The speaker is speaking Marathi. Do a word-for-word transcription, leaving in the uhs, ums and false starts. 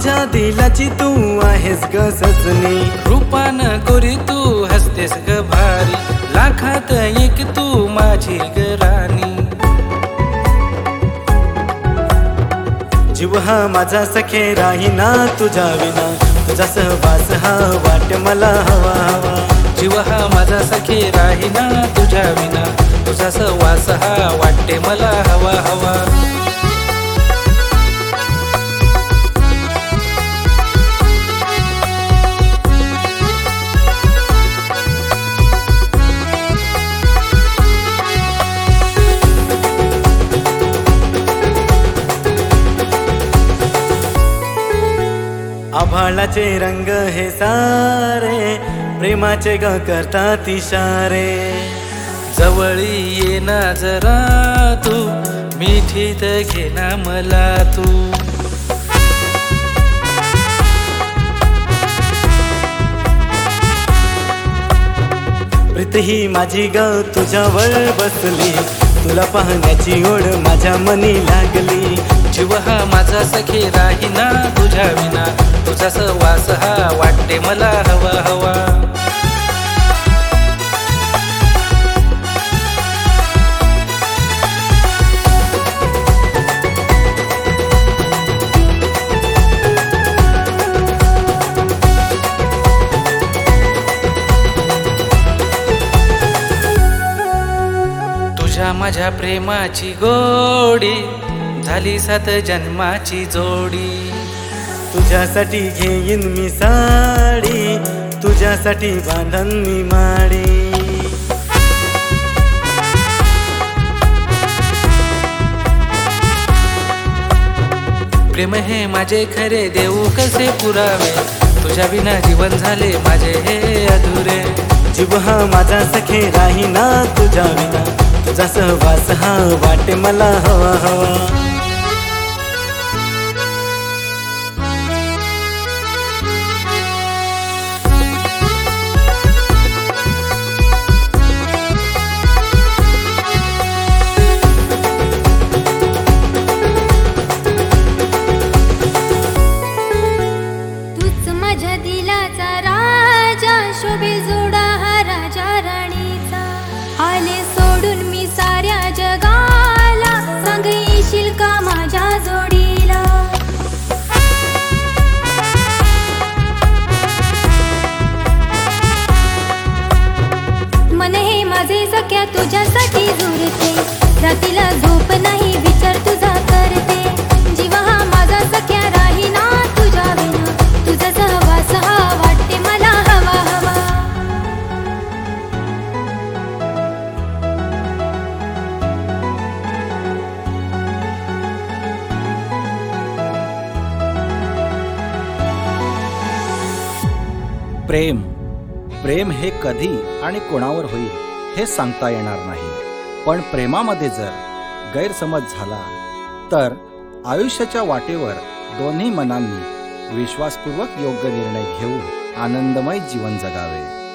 माझ्या दिलाची तू आहेस ग सजनी, रूपान गोरी तू हसतेस ग भारी, लाखात एक तू माझी ग राणी। जीव हा माझा सखे राहीना तुझ्या विना, तुझा सहवास हा वाट मला हवा हवा। जीव हा माझा सखे राहीना तुझ्या विना, तुझा सहवास हा वाटते मला हवा हवा। आभाळाचे रंग हे सारे प्रेमाचे ग करतात इशारे। जवळी ये ना जरा तू, मिठीत घे ना मला तू। प्रीत ही माझी ग तुझ्यावर बसली, तुला पाहण्याची ओढ माझ्या मनी लागली। जीव हा माझा सखे राहीना तुझ्या विना, तुझा सहवास हा वाटते मला हवा हवा। तुझ्या माझ्या प्रेमाची गोडी झाली सात जन्माची जोडी। तुझ्यासाठी घेईन मी साडी, तुझ्यासाठी बांधन मी माडी। प्रेम हे माझे खरे देऊ कसे पुरावे, तुझ्या विना जीवन झाले माझे हे अधुरे। जीव हा माझा सखे राहीना तुझ्या विना, तुझा सहवास हा वाटे मला हवा हवा। शोभे जोडा हा राजा राणीचा, आले सोडून मी साऱ्या जगाला, सांग येशील का माझ्या जोडीला। मन हे माझे सख्या तुझ्यासाठी झुरते, रातीला झोप नाही विचार तुझा करते। जीव हा माझा सख्या राहीना तुझ्या विना, तुझा सहवास हा वाटते मला हवा हवा। प्रेम प्रेम हे कधी आणि कोणावर होईल हे सांगता येणार नाही, पण प्रेमामध्ये जर गैरसमज झाला तर आयुष्याच्या वाटेवर दोन्ही मनांनी विश्वासपूर्वक योग्य निर्णय घेऊन आनंदमय जीवन जगावे।